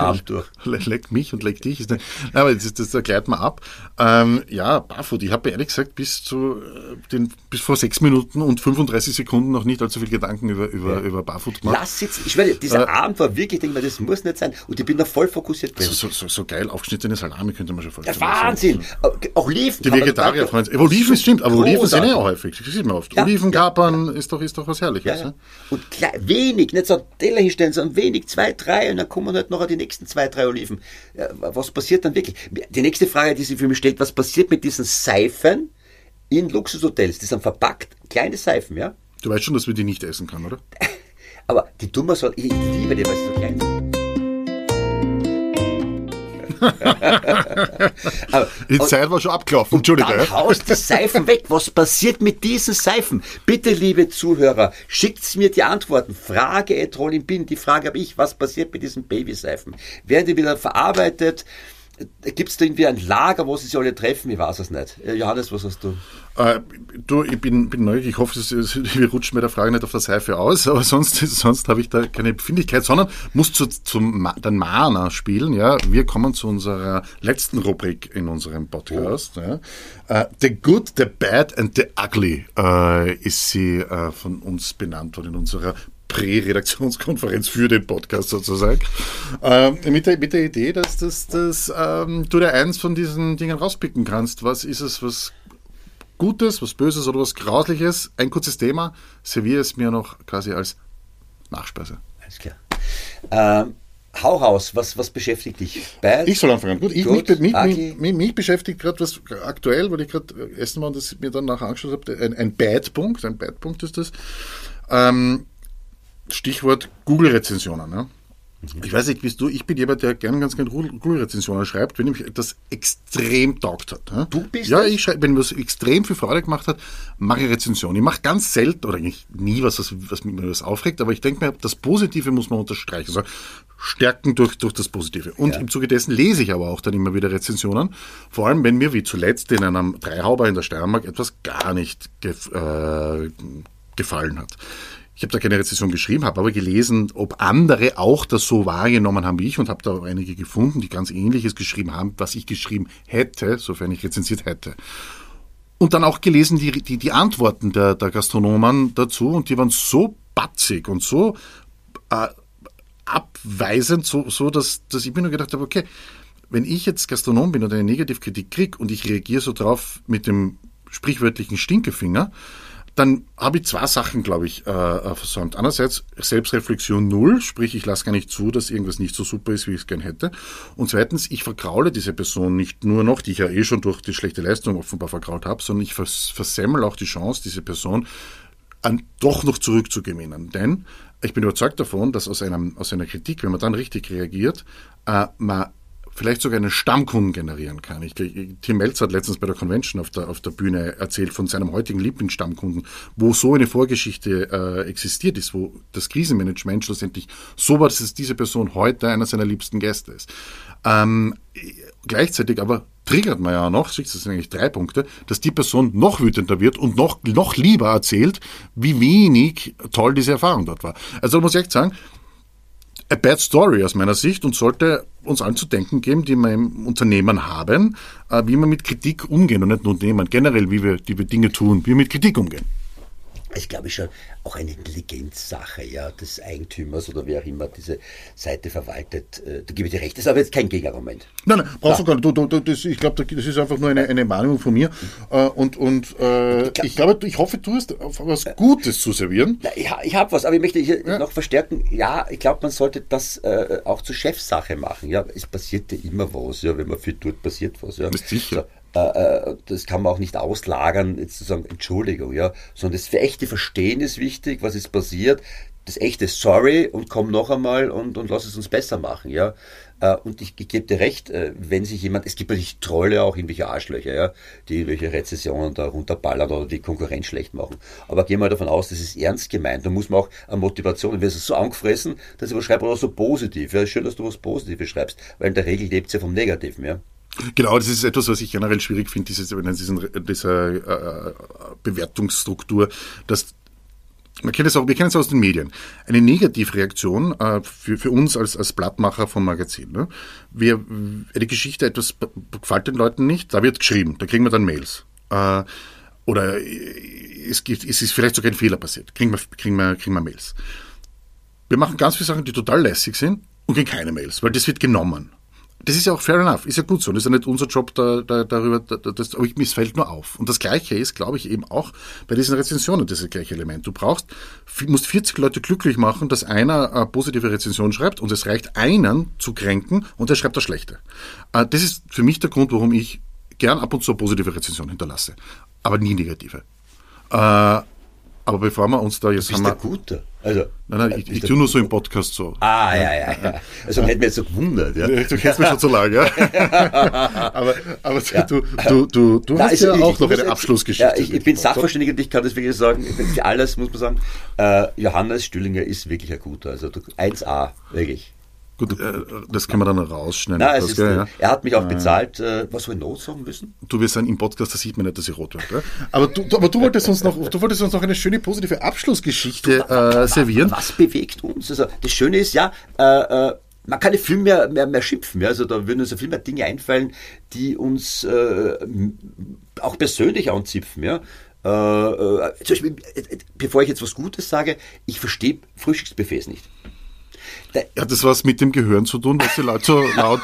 leckt mich und leckt dich. Ist nicht, nein, aber das, das, da gleitet man ab. Ähm, ja, Barfood, ich habe ehrlich gesagt bis zu den bis vor sechs Minuten und fünfunddreißig Sekunden noch nicht allzu viel Gedanken über, über, ja. über Barfoot gemacht. Lass jetzt, ich schwöre, dieser äh, Abend war wirklich, ich denke mal, das muss nicht sein. Und ich bin da voll fokussiert drin. So, so, so geil aufgeschnittene Salami könnte man schon vorstellen. Der Wahnsinn! So. Auch Oliven. Die Vegetarier freuen sich. Oliven stimmt, aber Oliven sind ja auch häufig. Das sieht man oft. Ja, Oliven kapern ja. ist, doch, ist doch was Herrliches. Ja, ja. Und klar, wenig, nicht so Teller hinstellen, sondern wenig, zwei, drei und dann kommen halt noch die nächsten zwei, drei Oliven. Ja, was passiert dann wirklich? Die nächste Frage, die sich für mich stellt, was passiert mit diesen Seifen in Luxushotels? Die sind verpackt, kleine Seifen, ja? Du weißt schon, dass man die nicht essen kann, oder? Aber die tun wir so, ich liebe die, weil sie so klein sind. Aber, die Zeit war schon abgelaufen, Entschuldigung. Dann haust die Seifen weg. Was passiert mit diesen Seifen? Bitte, liebe Zuhörer, schickt mir die Antworten. Frage at Rolling Pin, die Frage habe ich, was passiert mit diesen Babyseifen? Werden die wieder verarbeitet? Gibt es da irgendwie ein Lager, wo sie sich alle treffen? Ich weiß es nicht. Johannes, was hast du? Äh, du, ich bin, bin neugierig. Ich hoffe, wir rutschen mit der Frage nicht auf der Seife aus, aber sonst, sonst habe ich da keine Befindlichkeit, sondern muss zu, zum den Mana spielen. Ja, wir kommen zu unserer letzten Rubrik in unserem Podcast. Oh. Ja. Uh, the Good, the Bad and the Ugly uh, ist sie uh, von uns benannt worden in unserer Prä-Redaktionskonferenz für den Podcast sozusagen, ähm, mit, der, mit der Idee, dass, dass, dass ähm, du dir eins von diesen Dingen rauspicken kannst. Was ist es, was Gutes, was Böses oder was Grausliches? Ein kurzes Thema, serviere es mir noch quasi als Nachspeise. Alles klar. Ähm, hau raus, was, was beschäftigt dich? Bad? Ich soll anfangen. Gut, ich, Gut, mich, mich, mich, mich, mich beschäftigt gerade was aktuell, weil ich gerade essen war und das mir dann nachher angeschaut habe, ein, ein Bad-Punkt, ein Bad-Punkt ist das. Ähm, Stichwort Google-Rezensionen. Ne? Ich weiß nicht, wie du, ich bin jemand, der gerne ganz gerne Google-Rezensionen schreibt, wenn mich das extrem taugt hat. Ne? Du bist Ja, ich schreibe, wenn mir das extrem viel Freude gemacht hat, mache ich Rezensionen. Ich mache ganz selten, oder eigentlich nie was, was, was mir das aufregt, aber ich denke mir, das Positive muss man unterstreichen. Also stärken durch, durch das Positive. Und ja. im Zuge dessen lese ich aber auch dann immer wieder Rezensionen. Vor allem, wenn mir wie zuletzt in einem Dreihauber in der Steiermark etwas gar nicht gef- äh, gefallen hat. Ich habe da keine Rezension geschrieben, habe aber gelesen, ob andere auch das so wahrgenommen haben wie ich und habe da auch einige gefunden, die ganz Ähnliches geschrieben haben, was ich geschrieben hätte, sofern ich rezensiert hätte. Und dann auch gelesen die, die, die Antworten der, der Gastronomen dazu und die waren so batzig und so äh, abweisend, so, so dass, dass ich mir nur gedacht habe, okay, wenn ich jetzt Gastronom bin und eine Negativkritik kriege und ich reagiere so drauf mit dem sprichwörtlichen Stinkefinger, dann habe ich zwei Sachen, glaube ich, äh, versäumt. Einerseits Selbstreflexion null, sprich, ich lasse gar nicht zu, dass irgendwas nicht so super ist, wie ich es gern hätte. Und zweitens, ich vergraule diese Person nicht nur noch, die ich ja eh schon durch die schlechte Leistung offenbar vergrault habe, sondern ich vers- versemmel auch die Chance, diese Person an, doch noch zurückzugewinnen. Denn ich bin überzeugt davon, dass aus, einem, aus einer Kritik, wenn man dann richtig reagiert, äh, man vielleicht sogar einen Stammkunden generieren kann. Ich, Tim Melzer hat letztens bei der Convention auf der, auf der Bühne erzählt von seinem heutigen Lieblingsstammkunden, wo so eine Vorgeschichte äh, existiert ist, wo das Krisenmanagement schlussendlich so war, dass es diese Person heute einer seiner liebsten Gäste ist. Ähm, gleichzeitig aber triggert man ja noch, das sind eigentlich drei Punkte, dass die Person noch wütender wird und noch, noch lieber erzählt, wie wenig toll diese Erfahrung dort war. Also da muss ich echt sagen, a bad story aus meiner Sicht und sollte uns allen zu denken geben, die wir im Unternehmen haben, wie wir mit Kritik umgehen und nicht nur Unternehmen, generell, wie wir, die wir Dinge tun, wie wir mit Kritik umgehen. Ich glaube schon auch eine Intelligenzsache, ja, des Eigentümers oder wer auch immer diese Seite verwaltet. Da gebe ich dir recht. Das ist aber jetzt kein Gegenargument. Nein, nein, brauchst ja. du gar nicht. Du, du, du, das, ich glaube, das ist einfach nur eine, eine Wahrnehmung von mir. Und, und äh, ich, glaub, ich glaube, ich hoffe, du hast was Gutes zu servieren. Na, ich ich habe was, aber ich möchte hier ja. noch verstärken. Ja, ich glaube, man sollte das äh, auch zur Chefsache machen. Ja, es passiert ja immer was. Ja, wenn man viel tut, passiert was. Ja. Das ist sicher. So. Das kann man auch nicht auslagern, jetzt zu sagen, Entschuldigung, ja, sondern das für echte Verstehen ist wichtig, was ist passiert, das echte Sorry und komm noch einmal und, und lass es uns besser machen, ja. Und ich, ich gebe dir recht, wenn sich jemand, es gibt natürlich Trolle auch, irgendwelche Arschlöcher, ja, die irgendwelche Rezessionen da runterballern oder die Konkurrenz schlecht machen. Aber gehen wir davon aus, das ist ernst gemeint. Da muss man auch eine Motivation, wenn es so angefressen, dass ich was schreibe, oder so positiv. Ja, schön, dass du was Positives schreibst, weil in der Regel lebt es ja vom Negativen, ja. Genau, das ist etwas, was ich generell schwierig finde, diese, diese äh, Bewertungsstruktur, dass man kennt es auch, wir kennen es aus den Medien. Eine Negativreaktion äh, für, für uns als, als Blattmacher vom Magazin. Ne? Wir, eine Geschichte, etwas gefällt den Leuten nicht, da wird geschrieben, da kriegen wir dann Mails. Äh, oder es, gibt, es ist vielleicht sogar ein Fehler passiert. Kriegen wir, kriegen wir, kriegen wir Mails. Wir machen ganz viele Sachen, die total lässig sind und kriegen keine Mails, weil das wird genommen. Das ist ja auch fair enough, ist ja gut so. Das ist ja nicht unser Job da, da, darüber, da, das, aber mir fällt nur auf. Und das Gleiche ist, glaube ich, eben auch bei diesen Rezensionen das gleiche Element. Du brauchst, musst vierzig Leute glücklich machen, dass einer eine positive Rezension schreibt und es reicht einen zu kränken und der schreibt das Schlechte. Das ist für mich der Grund, warum ich gern ab und zu eine positive Rezension hinterlasse, aber nie negative. Aber bevor wir uns da jetzt... Du bist der Gute. Also, nein, nein, ich, ich tue nur so im Podcast so. Ah, ja, ja, ja. Also hätten wir jetzt so gewundert. Ja. Du kennst mich schon so lange, ja. aber aber ja. du, du, du, du hast also ja ich, auch ich noch eine jetzt, Abschlussgeschichte. Ja, ich, ich bin Sachverständiger und ich kann das wirklich sagen, für alles muss man sagen, äh, Johannes Stüllinger ist wirklich ein Guter. Also eins A, wirklich. Gut, äh, das können wir dann rausschneiden. Nein, das, ist, gell, ja. Er hat mich auch bezahlt. Äh, was soll ich noch sagen müssen? Du, wir sind im Podcast, da sieht man nicht, dass ich rot werde. Aber du, aber du wolltest uns noch, du wolltest uns noch eine schöne positive Abschlussgeschichte äh, servieren. Was bewegt uns? Also das Schöne ist ja, äh, äh, man kann nicht viel mehr, mehr, mehr schimpfen. Ja? Also da würden uns ja viel mehr Dinge einfallen, die uns äh, auch persönlich anzipfen. Ja? Äh, äh, zum Beispiel, äh, bevor ich jetzt was Gutes sage, ich verstehe Frühstücksbuffets nicht. Ja, das was mit dem Gehirn zu tun, dass die Leute so laut...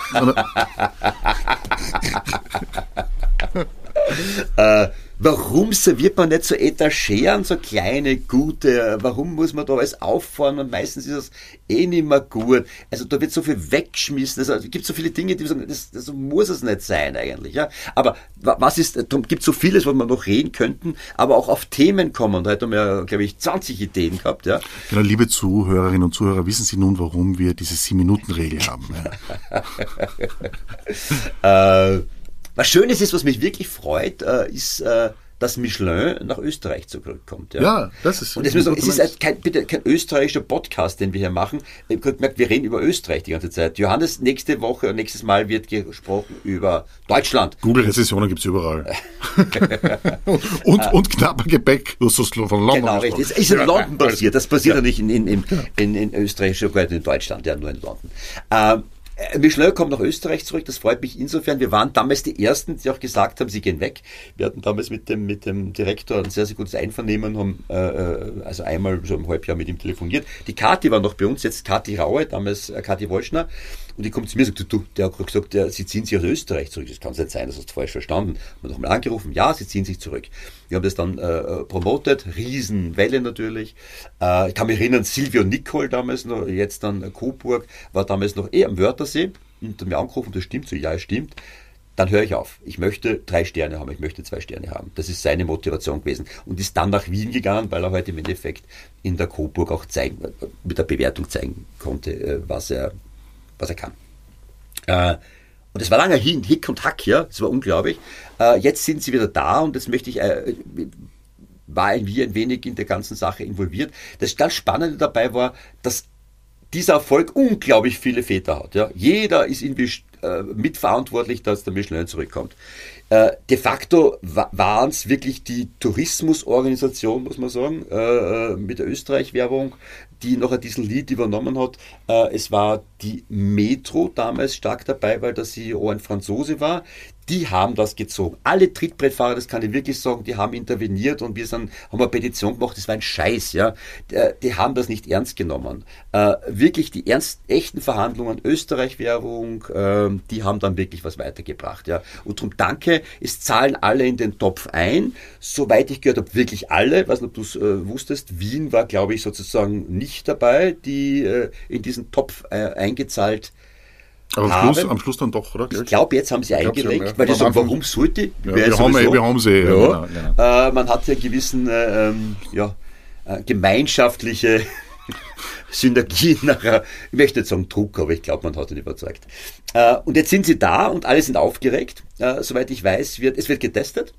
äh, warum serviert man nicht so Etageren, so kleine, gute, warum muss man da alles auffahren und meistens ist das eh nicht mehr gut. Also da wird so viel weggeschmissen, also, es gibt so viele Dinge, die sagen, das, das muss es nicht sein eigentlich. Ja? Aber was ist, da gibt so vieles, was wir noch reden könnten, aber auch auf Themen kommen. Da hätten wir ja, glaube ich, zwanzig Ideen gehabt. Ja? Genau, liebe Zuhörerinnen und Zuhörer, wissen Sie nun, warum wir diese sieben-Minuten-Regel haben? Ja? äh, Was Schönes ist, was mich wirklich freut, ist, dass Michelin nach Österreich zurückkommt. Ja, ja das ist... Und jetzt müssen wir sagen, es ist kein, bitte kein österreichischer Podcast, den wir hier machen. Ich habe gemerkt, wir reden über Österreich die ganze Zeit. Johannes, nächste Woche, nächstes Mal wird gesprochen über Deutschland. Google-Rezessionen gibt es überall. und, und knapper Gebäck. Das ist von London. Genau, richtig. Das ist in London passiert. Das passiert ja nicht in, in, in, in, in Österreich, sogar in Deutschland, ja, nur in London. Ähm, Michelin kommt nach Österreich zurück, das freut mich insofern. Wir waren damals die Ersten, die auch gesagt haben, sie gehen weg. Wir hatten damals mit dem, mit dem Direktor ein sehr, sehr gutes Einvernehmen, haben äh, also einmal so ein halbes Jahr mit ihm telefoniert. Die Kathi war noch bei uns, jetzt Kathi Raue, damals äh, Kathi Wolschner. Und die kommt zu mir und sagt, du, der hat gesagt, der, sie ziehen sich aus Österreich zurück. Das kann nicht sein, das hast du falsch verstanden. Wir haben nochmal angerufen, ja, sie ziehen sich zurück. Wir haben das dann äh, promotet, Riesenwelle natürlich. Äh, ich kann mich erinnern, Silvio Nicol damals noch, jetzt dann Coburg, war damals noch eh am Wörthersee und hat mir angerufen, das stimmt so, ja, es stimmt. Dann höre ich auf. Ich möchte drei Sterne haben, ich möchte zwei Sterne haben. Das ist seine Motivation gewesen. Und ist dann nach Wien gegangen, weil er heute im Endeffekt in der Coburg auch zeigen, mit der Bewertung zeigen konnte, was er was er kann. Äh, und es war lange hin, Hick und Hack, ja, das war unglaublich. Äh, jetzt sind sie wieder da und das möchte ich, äh, war wie ein wenig in der ganzen Sache involviert. Das ganz Spannende dabei war, dass dieser Erfolg unglaublich viele Väter hat. Ja. Jeder ist irgendwie äh, mitverantwortlich, dass der Michelin zurückkommt. Äh, de facto wa- waren es wirklich die Tourismusorganisation, muss man sagen, äh, mit der Österreich-Werbung, die noch diesen Lead übernommen hat. Äh, es war die Metro damals stark dabei, weil der C E O ein Franzose war. Die haben das gezogen. Alle Trittbrettfahrer, das kann ich wirklich sagen, die haben interveniert und wir sind, haben eine Petition gemacht, das war ein Scheiß, ja. Die, die haben das nicht ernst genommen. Äh, wirklich die ernst, echten Verhandlungen, Österreich-Werbung, äh, die haben dann wirklich was weitergebracht, ja. Und darum danke, es zahlen alle in den Topf ein. Soweit ich gehört habe, wirklich alle. Ich weiß nicht, ob du es äh, wusstest. Wien war, glaube ich, sozusagen nicht dabei, die äh, in diesen Topf äh, eingezahlt Aber am Schluss, am Schluss dann doch, oder? Ich glaube, jetzt haben sie eingelegt, ja, weil die sagen, warum sollte? Ja, wir, haben, wir haben sie. Ja, ja, genau, genau. Äh, man hat ja gewissen äh, ähm, ja, äh, gemeinschaftliche Synergien nachher, ich möchte nicht sagen Druck, aber ich glaube, man hat ihn überzeugt. Äh, und jetzt sind sie da und alle sind aufgeregt. Äh, soweit ich weiß, wird es wird getestet.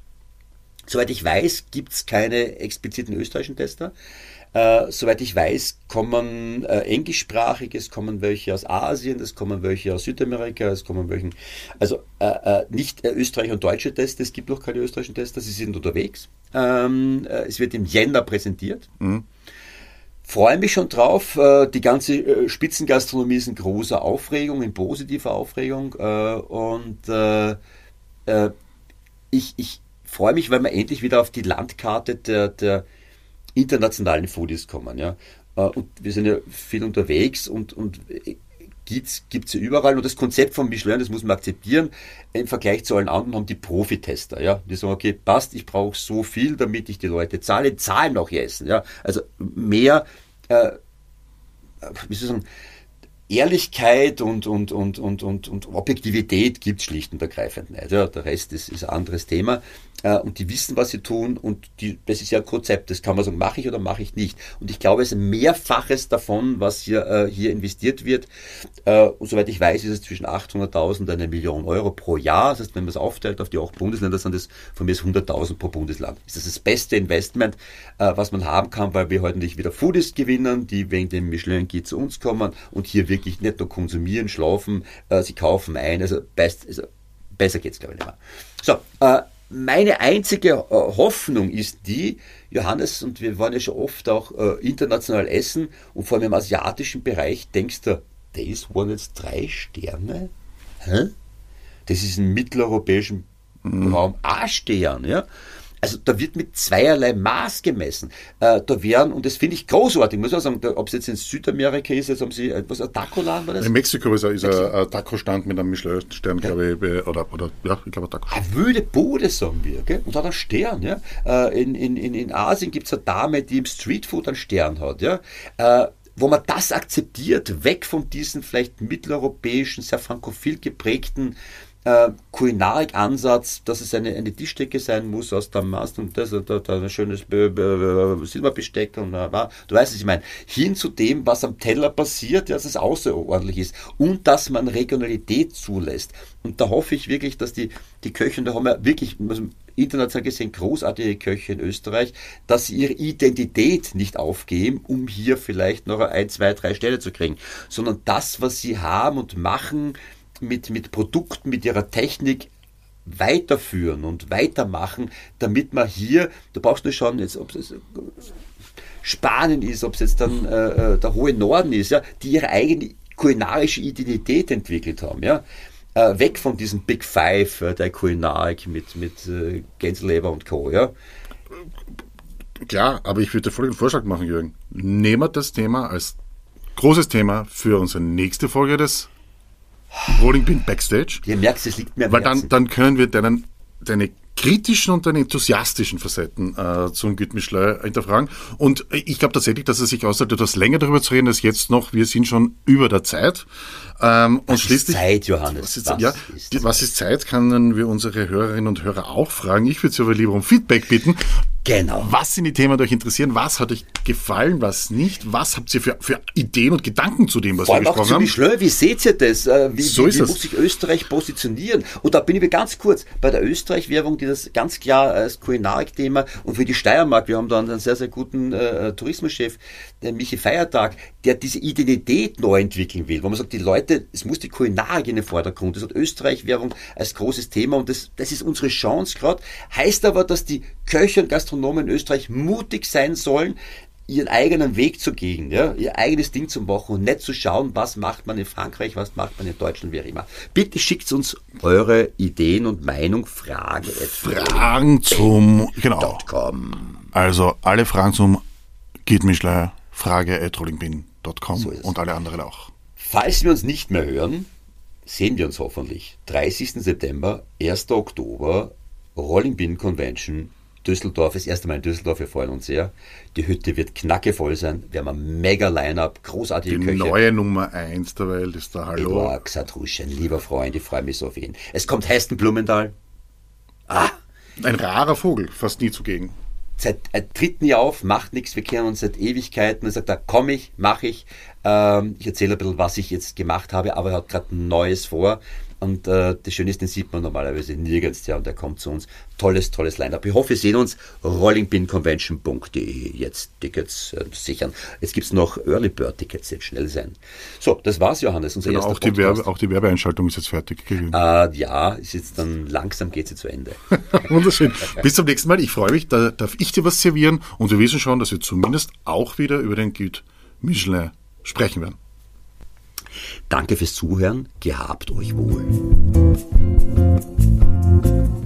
Soweit ich weiß, gibt es keine expliziten österreichischen Tester. Äh, soweit ich weiß, kommen äh, englischsprachig, es kommen welche aus Asien, es kommen welche aus Südamerika, es kommen welche, also äh, äh, nicht äh, Österreich und deutsche Tester, es gibt noch keine österreichischen Tester, sie sind unterwegs. Ähm, äh, es wird im Jänner präsentiert. Mhm. Freue mich schon drauf. Äh, die ganze äh, Spitzengastronomie ist in großer Aufregung, in positiver Aufregung äh, und äh, äh, ich, ich freue mich, weil wir endlich wieder auf die Landkarte der, der internationalen Foodies kommen. Ja? Und wir sind ja viel unterwegs und, und gibt es ja überall. Und das Konzept von Michelin, das muss man akzeptieren, im Vergleich zu allen anderen haben die Profitester. Ja? Die sagen, okay, passt, ich brauche so viel, damit ich die Leute zahle, zahlen auch ihr Essen. Ja? Also mehr, äh, wie soll ich sagen, Ehrlichkeit und, und, und, und, und, und Objektivität gibt es schlicht und ergreifend nicht. Ja, der Rest ist, ist ein anderes Thema. Äh, und die wissen, was sie tun. Und die, das ist ja ein Konzept. Das kann man sagen, mache ich oder mache ich nicht. Und ich glaube, es ist ein Mehrfaches davon, was hier, äh, hier investiert wird. Äh, und soweit ich weiß, ist es zwischen achthunderttausend und eine Million Euro pro Jahr. Das heißt, wenn man es aufteilt auf die acht Bundesländer, sind das von mir hunderttausend pro Bundesland. Ist das das beste Investment, äh, was man haben kann, weil wir heute nicht wieder Foodies gewinnen, die wegen dem Michelin-Guide zu uns kommen und hier wirklich nicht nur konsumieren, schlafen, äh, sie kaufen ein. Also, best, also besser geht's, glaube ich, nicht mehr. So, äh, meine einzige äh, Hoffnung ist die, Johannes, und wir waren ja schon oft auch äh, international essen und vor allem im asiatischen Bereich, denkst du, das waren jetzt drei Sterne? Hä? Das ist im mitteleuropäischen mhm. Raum A-Stern, ja? Also da wird mit zweierlei Maß gemessen. Äh, da wären, und das finde ich großartig, muss ich auch sagen, ob es jetzt in Südamerika ist, jetzt haben sie etwas, ein Taco-Laden war das? In Mexiko ist, ist Mexiko. ein Taco-Stand mit einem Michelin-Stern, ja. glaube ich, oder, oder ja, ich glaube ein Taco-Stand. Eine wilde Bude, sagen wir, gell? Und hat einen Stern, ja. Äh, in, in, in Asien gibt es eine Dame, die im Streetfood einen Stern hat, ja. Äh, wo man das akzeptiert, weg von diesen vielleicht mitteleuropäischen, sehr frankophil geprägten Äh, Kulinarik-Ansatz, dass es eine, eine Tischdecke sein muss aus Damast und das und da, da ein schönes B- B- Silberbesteck und äh, du weißt, was ich meine, hin zu dem, was am Teller passiert, ja, dass es außerordentlich ist und dass man Regionalität zulässt. Und da hoffe ich wirklich, dass die, die Köche, da haben wir wirklich also international gesehen großartige Köche in Österreich, dass sie ihre Identität nicht aufgeben, um hier vielleicht noch ein, zwei, drei Stelle zu kriegen, sondern das, was sie haben und machen, mit, mit Produkten, mit ihrer Technik weiterführen und weitermachen, damit man hier, du brauchst nur schauen, jetzt, ob es Spanien ist, ob es jetzt dann äh, der hohe Norden ist, ja, die ihre eigene kulinarische Identität entwickelt haben, ja. Äh, weg von diesem Big Five äh, der Kulinarik mit, mit äh, Gänseleber und Co., ja. Klar, aber ich würde dir folgenden Vorschlag machen, Jürgen. Nehmen wir das Thema als großes Thema für unsere nächste Folge des Rolling Pin Backstage. Ihr merkt, es liegt mir am Weil Herzen. dann, dann können wir deinen, deine kritischen und deine enthusiastischen Facetten äh, zum Guide Michelin hinterfragen. Und ich glaube tatsächlich, dass es sich auszahlt, etwas länger darüber zu reden als jetzt noch. Wir sind schon über der Zeit. Ähm, was und schließlich, ist Zeit, Johannes? Was ist, was ja, ist die, Zeit? was ist Zeit, können wir unsere Hörerinnen und Hörer auch fragen. Ich würde Sie aber lieber um Feedback bitten. Genau. Was sind die Themen, die euch interessieren? Was hat euch gefallen, was nicht? Was habt ihr für, für Ideen und Gedanken zu dem, was Vor wir allem auch gesprochen zu haben? Michelin, wie seht ihr das? Äh, Wie, So wie, ist wie es. muss sich Österreich positionieren? Und da bin ich mir ganz kurz bei der Österreich-Werbung, die das ganz klar als Kulinarik-Thema und für die Steiermark, wir haben da einen sehr, sehr guten äh, Tourismuschef, der Michi Feiertag, der diese Identität neu entwickeln will, wo man sagt, die Leute, es muss die Kulinarik in den Vordergrund. Das hat Österreich-Werbung als großes Thema und das, das ist unsere Chance gerade. Heißt aber, dass die Köche und Gastronomen in Österreich mutig sein sollen, ihren eigenen Weg zu gehen, ja, ihr eigenes Ding zu machen und nicht zu schauen, was macht man in Frankreich, was macht man in Deutschland, wie auch immer. Bitte schickt uns eure Ideen und Meinung, Fragen. Fragen zum, genau. .com. Also alle Fragen zum Guide Michelin, frage at rollingpin punkt com So ist es. und alle anderen auch. Falls wir uns nicht mehr hören, sehen wir uns hoffentlich. dreißigsten September, ersten Oktober, Rolling Pin Convention, Düsseldorf, das erste Mal in Düsseldorf, wir freuen uns sehr. Die Hütte wird knackevoll sein, wir haben ein mega Line-Up, großartige Die Köche. neue Nummer eins der Welt ist der Hallo. Eduard Xatruschen, lieber Freund, ich freue mich so auf ihn. Es kommt Hesten Blumenthal. Ah, Ein rarer Vogel, fast nie zugegen. seit er tritt nie auf, macht nichts, wir kennen uns seit Ewigkeiten. Er sagt, da komm ich, mache ich. Ähm, ich erzähle ein bisschen, was ich jetzt gemacht habe, aber er hat gerade ein Neues vor. Und äh, das Schöne ist, den sieht man normalerweise nirgends, ja, und er kommt zu uns. Tolles, tolles Line-Up. Ich hoffe, wir sehen uns. rolling pin convention punkt de. Jetzt Tickets äh, sichern. Jetzt gibt's noch Early Bird Tickets, jetzt schnell sein. So, das war's, Johannes, unser Genau, erster auch, die Podcast. Werbe, auch die Werbeeinschaltung ist jetzt fertig gewesen. Äh, ja, ist jetzt dann langsam geht sie zu Ende. Wunderschön. Bis zum nächsten Mal. Ich freue mich, da darf ich dir was servieren und wir wissen schon, dass wir zumindest auch wieder über den Guide Michelin sprechen werden. Danke fürs Zuhören. Gehabt euch wohl.